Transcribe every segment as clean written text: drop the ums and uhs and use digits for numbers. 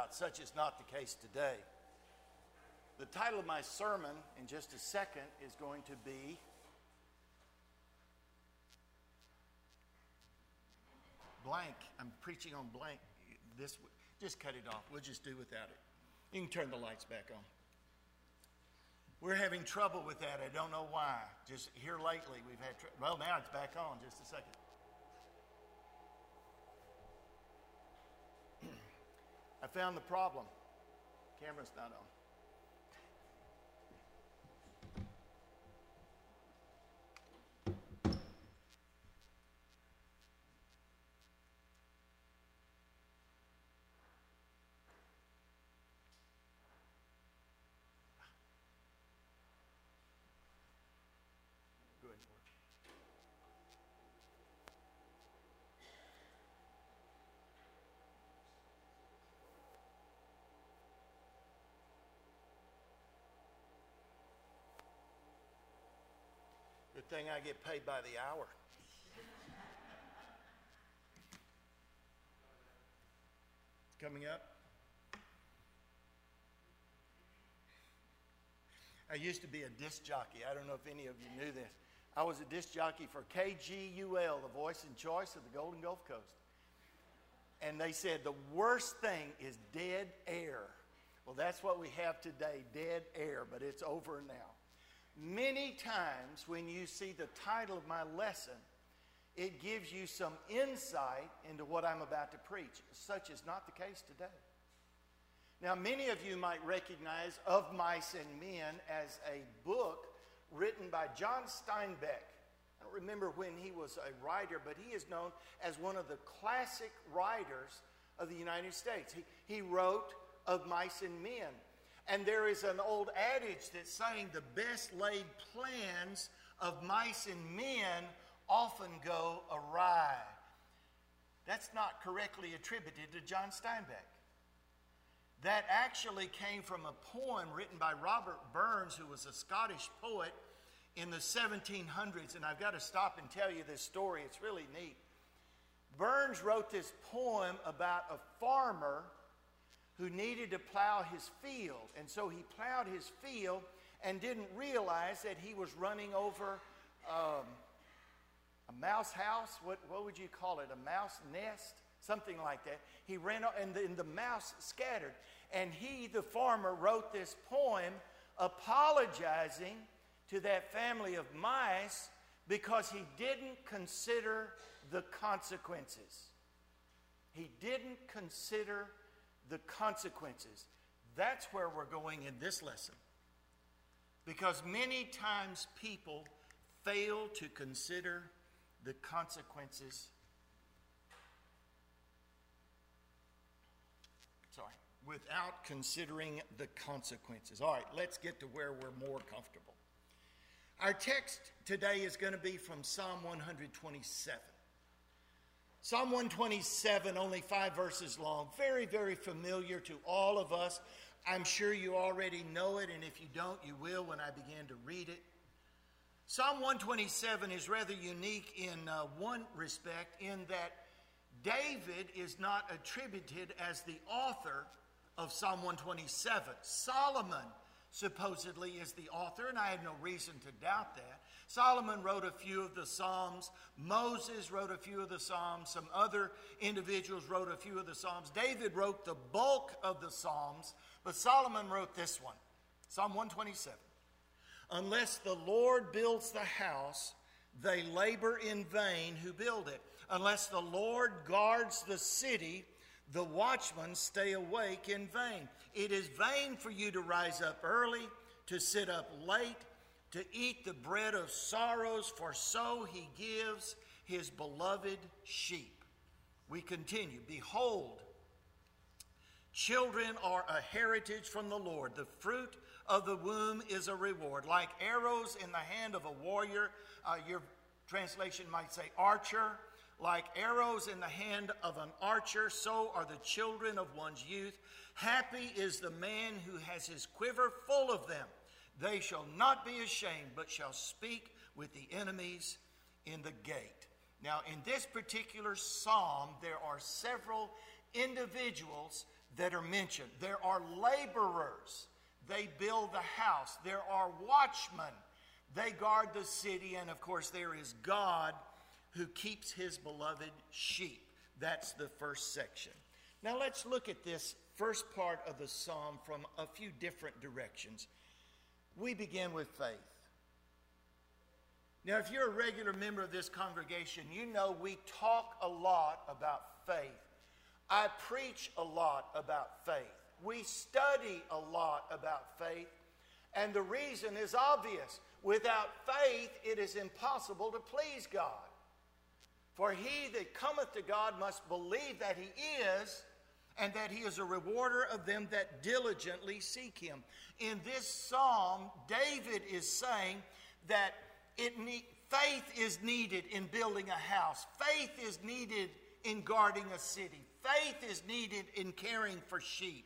about such is not the case today. The title of my sermon in just a second is going to be blank. I'm preaching on blank. Just cut it off. We'll just do without it. You can turn the lights back on. We're having trouble with that. I don't know why. Just here lately we've had trouble. Well, now it's back on. Just a second. I found the problem. Camera's not on. Good thing I get paid by the hour. Coming up. I used to be a disc jockey. I don't know if any of you knew this. I was a disc jockey for KGUL, the voice and choice of the Golden Gulf Coast. And they said the worst thing is dead air. Well, that's what we have today, dead air, but it's over now. Many times when you see the title of my lesson, it gives you some insight into what I'm about to preach. Such is not the case today. Now, many of you might recognize Of Mice and Men as a book written by John Steinbeck. I don't remember when he was a writer, but he is known as one of the classic writers of the United States. He wrote Of Mice and Men. And there is an old adage that's saying the best laid plans of mice and men often go awry. That's not correctly attributed to John Steinbeck. That actually came from a poem written by Robert Burns, who was a Scottish poet in the 1700s. And I've got to stop and tell you this story. It's really neat. Burns wrote this poem about a farmer who needed to plow his field. And so he plowed his field and didn't realize that he was running over a mouse house. What would you call it? A mouse nest? Something like that. He ran, and the mouse scattered. And he, the farmer, wrote this poem apologizing to that family of mice because he didn't consider the consequences. He didn't consider the consequences. That's where we're going in this lesson. Because many times people fail to consider the consequences. Without considering the consequences. All right, let's get to where we're more comfortable. Our text today is going to be from Psalm 127. Psalm 127, only 5 verses long, very, very familiar to all of us. I'm sure you already know it, and if you don't, you will when I begin to read it. Psalm 127 is rather unique in one respect, in that David is not attributed as the author of Psalm 127. Solomon supposedly is the author, and I have no reason to doubt that. Solomon wrote a few of the Psalms. Moses wrote a few of the Psalms. Some other individuals wrote a few of the Psalms. David wrote the bulk of the Psalms, but Solomon wrote this one, Psalm 127. Unless the Lord builds the house, they labor in vain who build it. Unless the Lord guards the city, the watchmen stay awake in vain. It is vain for you to rise up early, to sit up late, to eat the bread of sorrows, for so he gives his beloved sheep. We continue. Behold, children are a heritage from the Lord. The fruit of the womb is a reward. Like arrows in the hand of a warrior, your translation might say archer. Like arrows in the hand of an archer, so are the children of one's youth. Happy is the man who has his quiver full of them. They shall not be ashamed, but shall speak with the enemies in the gate. Now, in this particular psalm, there are several individuals that are mentioned. There are laborers. They build the house. There are watchmen. They guard the city. And of course, there is God who keeps his beloved sheep. That's the first section. Now let's look at this first part of the psalm from a few different directions. We begin with faith. Now, if you're a regular member of this congregation, you know we talk a lot about faith. I preach a lot about faith. We study a lot about faith. And the reason is obvious. Without faith, it is impossible to please God. For he that cometh to God must believe that he is, and that he is a rewarder of them that diligently seek him. In this psalm, David is saying that faith is needed in building a house. Faith is needed in guarding a city. Faith is needed in caring for sheep.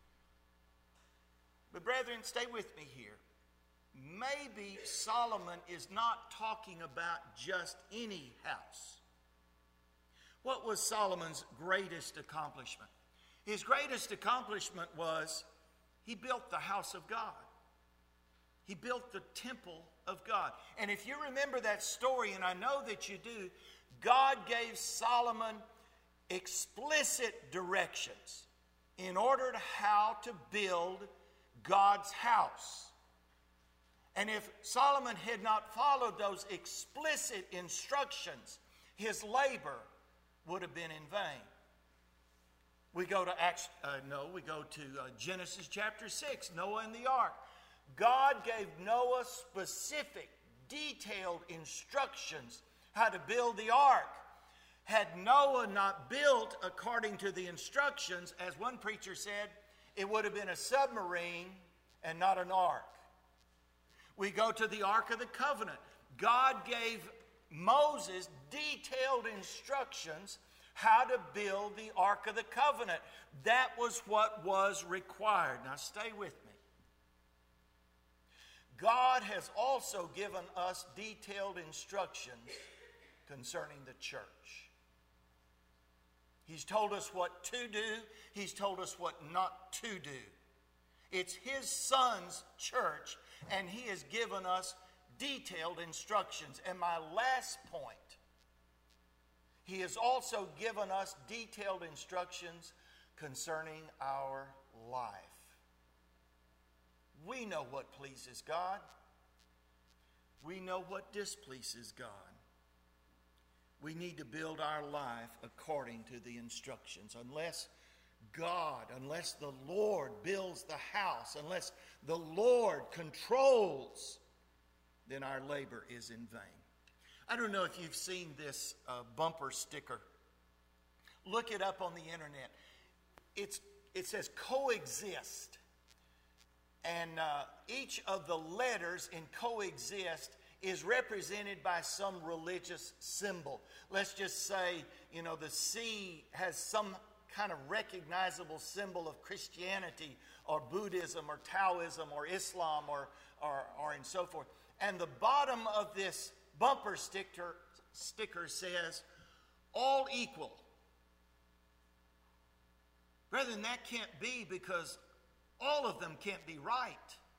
But brethren, stay with me here. Maybe Solomon is not talking about just any house. What was Solomon's greatest accomplishment? His greatest accomplishment was he built the house of God. He built the temple of God. And if you remember that story, and I know that you do, God gave Solomon explicit directions in order to how to build God's house. And if Solomon had not followed those explicit instructions, his labor would have been in vain. We go to Genesis chapter 6, Noah and the ark. God gave Noah specific, detailed instructions how to build the ark. Had Noah not built according to the instructions, as one preacher said, it would have been a submarine and not an ark. We go to the Ark of the Covenant. God gave Moses detailed instructions how to build the Ark of the Covenant. That was what was required. Now stay with me. God has also given us detailed instructions concerning the church. He's told us what to do. He's told us what not to do. It's his son's church, and he has given us detailed instructions. And my last point, he has also given us detailed instructions concerning our life. We know what pleases God. We know what displeases God. We need to build our life according to the instructions. Unless the Lord builds the house, unless the Lord controls, then our labor is in vain. I don't know if you've seen this bumper sticker. Look it up on the internet. It says coexist. And each of the letters in coexist is represented by some religious symbol. Let's just say, the C has some kind of recognizable symbol of Christianity or Buddhism or Taoism or Islam or and so forth. And the bottom of this bumper sticker says, all equal. Brethren, that can't be, because all of them can't be right.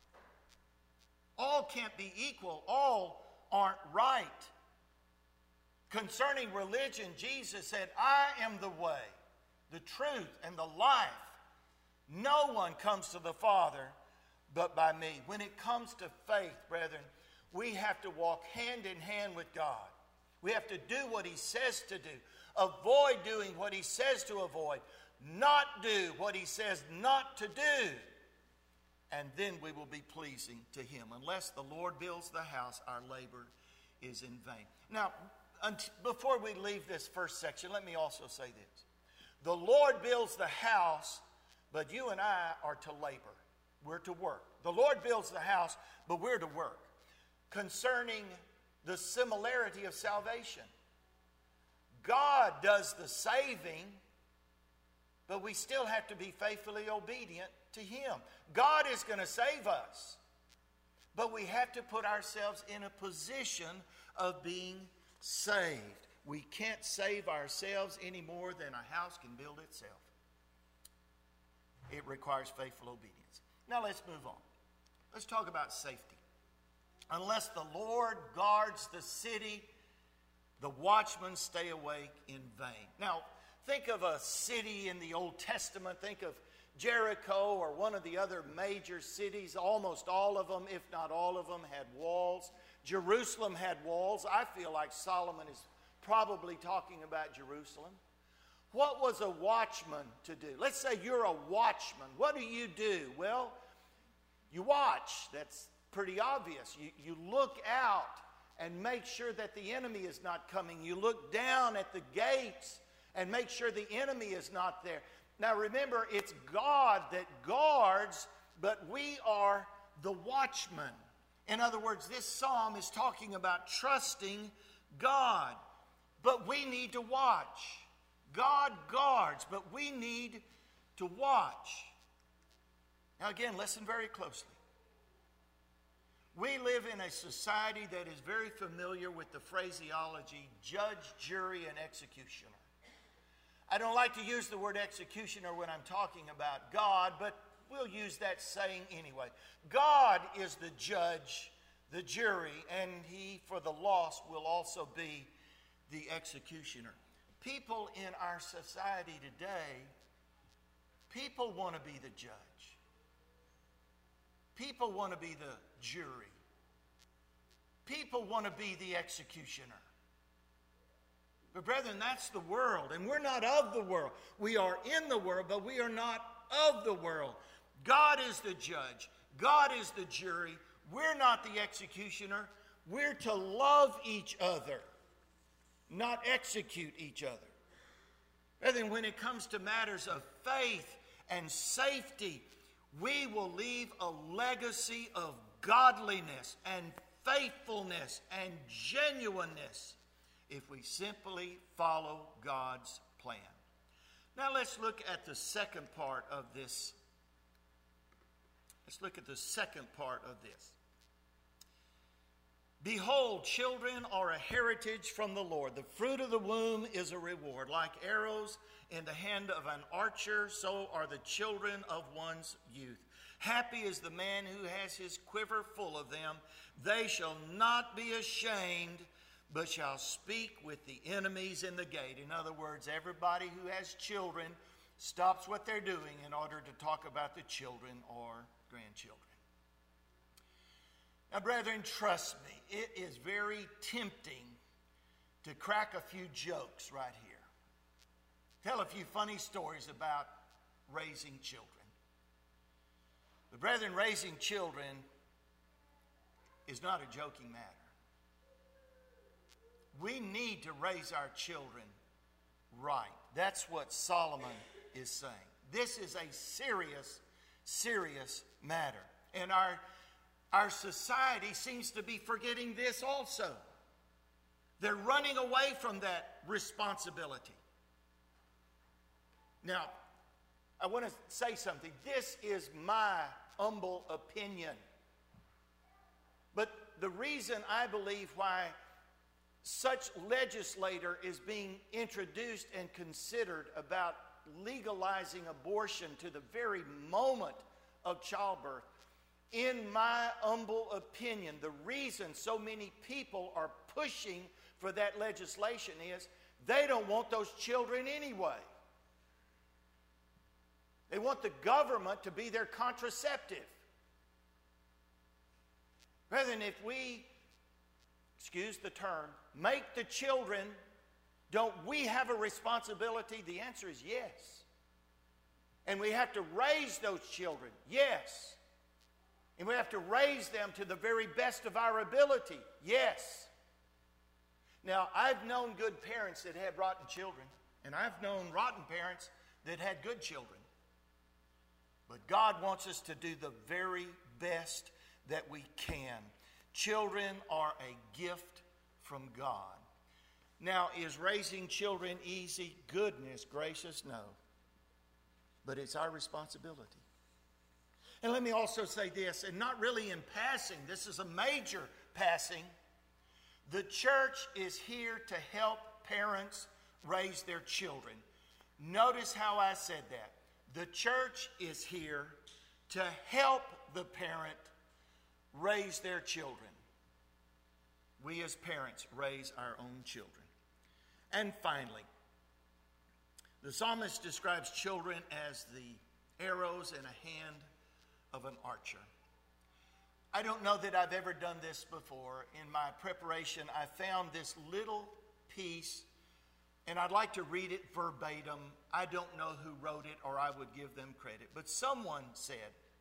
All can't be equal. All aren't right. Concerning religion, Jesus said, I am the way, the truth, and the life. No one comes to the Father but by me. When it comes to faith, brethren, we have to walk hand in hand with God. We have to do what he says to do. Avoid doing what he says to avoid. Not do what he says not to do. And then we will be pleasing to him. Unless the Lord builds the house, our labor is in vain. Now, before we leave this first section, let me also say this. The Lord builds the house, but you and I are to labor. We're to work. The Lord builds the house, but we're to work. Concerning the similarity of salvation, God does the saving, but we still have to be faithfully obedient to him. God is going to save us, but we have to put ourselves in a position of being saved. We can't save ourselves any more than a house can build itself. it requires faithful obedience. Now let's move on. Let's talk about safety. Unless the Lord guards the city, the watchmen stay awake in vain. Now, think of a city in the Old Testament. Think of Jericho or one of the other major cities. Almost all of them, if not all of them, had walls. Jerusalem had walls. I feel like Solomon is probably talking about Jerusalem. What was a watchman to do? Let's say you're a watchman. What do? Well, you watch. That's pretty obvious. You look out and make sure that the enemy is not coming. You look down at the gates and make sure the enemy is not there. Now remember, it's God that guards, but we are the watchmen. In other words, this psalm is talking about trusting God. But we need to watch. God guards, but we need to watch. Now again, listen very closely. We live in a society that is very familiar with the phraseology judge, jury, and executioner. I don't like to use the word executioner when I'm talking about God, but we'll use that saying anyway. God is the judge, the jury, and he, for the lost, will also be the executioner. People in our society today, people want to be the judge. People want to be the jury. People want to be the executioner. But brethren, that's the world, and we're not of the world. We are in the world, but we are not of the world. God is the judge. God is the jury. We're not the executioner. We're to love each other, not execute each other. Brethren, when it comes to matters of faith and safety, we will leave a legacy of godliness and faithfulness and genuineness if we simply follow God's plan. Now let's look at the second part of this. Let's look at the second part of this. Behold, children are a heritage from the Lord. The fruit of the womb is a reward. Like arrows in the hand of an archer, so are the children of one's youth. Happy is the man who has his quiver full of them. They shall not be ashamed, but shall speak with the enemies in the gate. In other words, everybody who has children stops what they're doing in order to talk about the children or grandchildren. Now, brethren, trust me, it is very tempting to crack a few jokes right here. Tell a few funny stories about raising children. But, brethren, raising children is not a joking matter. We need to raise our children right. That's what Solomon is saying. This is a serious, serious matter. And our society seems to be forgetting this also. They're running away from that responsibility. Now, I want to say something. This is my humble opinion. But the reason I believe why such legislation is being introduced and considered about legalizing abortion to the very moment of childbirth, in my humble opinion, the reason so many people are pushing for that legislation is they don't want those children anyway. They want the government to be their contraceptive. Brethren, if we, excuse the term, make the children, don't we have a responsibility? The answer is yes. And we have to raise those children, yes. And we have to raise them to the very best of our ability, yes. Now, I've known good parents that had rotten children, and I've known rotten parents that had good children. But God wants us to do the very best that we can. Children are a gift from God. Now, is raising children easy? Goodness gracious, no. But it's our responsibility. And let me also say this, and not really in passing, this is a major passing. The church is here to help parents raise their children. Notice how I said that. The church is here to help the parent raise their children. We as parents raise our own children. And finally, the psalmist describes children as the arrows in a hand of an archer. I don't know that I've ever done this before. In my preparation, I found this little piece, and I'd like to read it verbatim. I don't know who wrote it, or I would give them credit. But someone said,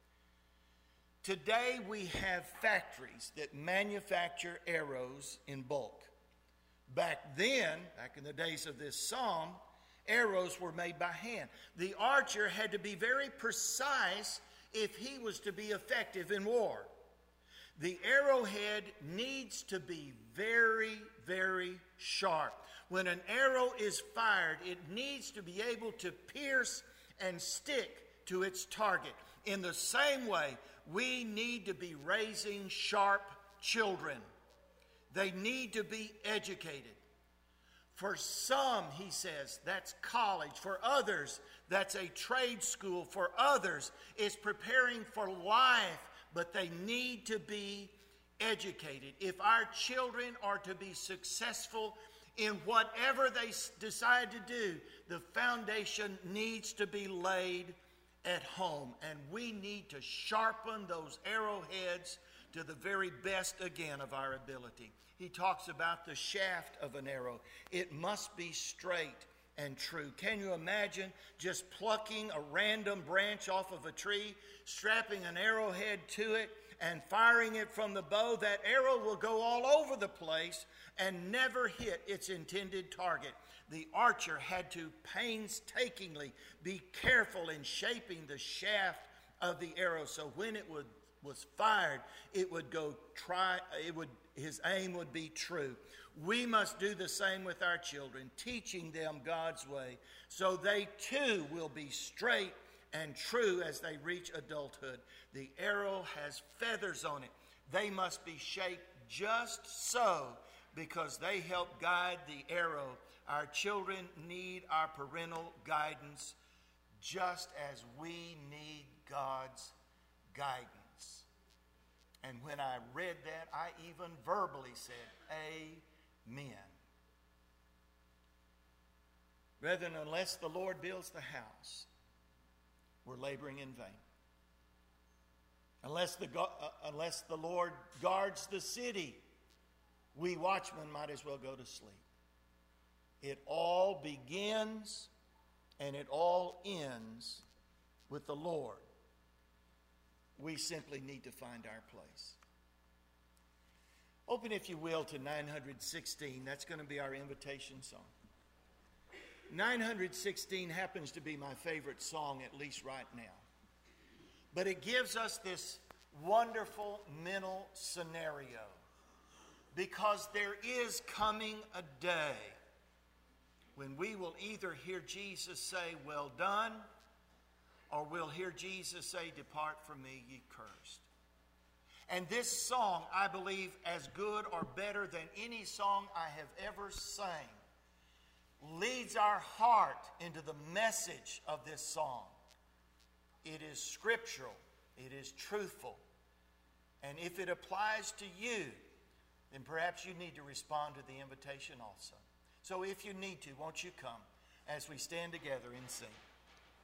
"Today we have factories that manufacture arrows in bulk. Back then, back in the days of this psalm, arrows were made by hand. The archer had to be very precise if he was to be effective in war. The arrowhead needs to be very, very sharp. When an arrow is fired, it needs to be able to pierce and stick to its target. In the same way, we need to be raising sharp children. They need to be educated. For some," he says, "that's college. For others, that's a trade school. For others, it's preparing for life, but they need to be educated. If our children are to be successful in whatever they decide to do, the foundation needs to be laid at home. And we need to sharpen those arrowheads to the very best, again, of our ability." He talks about the shaft of an arrow. It must be straight and true. Can you imagine just plucking a random branch off of a tree, strapping an arrowhead to it, and firing it from the bow? That arrow will go all over the place and never hit its intended target. The archer had to painstakingly be careful in shaping the shaft of the arrow so when it was fired, his aim would be true. We must do the same with our children, teaching them God's way so they too will be straight and true as they reach adulthood. The arrow has feathers on it. They must be shaped just so because they help guide the arrow. Our children need our parental guidance just as we need God's guidance. And when I read that, I even verbally said, "Amen." Brethren, unless the Lord builds the house, we're laboring in vain. Unless the Lord guards the city, we watchmen might as well go to sleep. It all begins and it all ends with the Lord. We simply need to find our place. Open, if you will, to 916. That's going to be our invitation song. 916 happens to be my favorite song, at least right now. But it gives us this wonderful mental scenario because there is coming a day when we will either hear Jesus say, "Well done," or we'll hear Jesus say, "Depart from me, ye cursed." And this song, I believe, as good or better than any song I have ever sang, leads our heart into the message of this song. It is scriptural. It is truthful. And if it applies to you, then perhaps you need to respond to the invitation also. So if you need to, won't you come as we stand together and sing?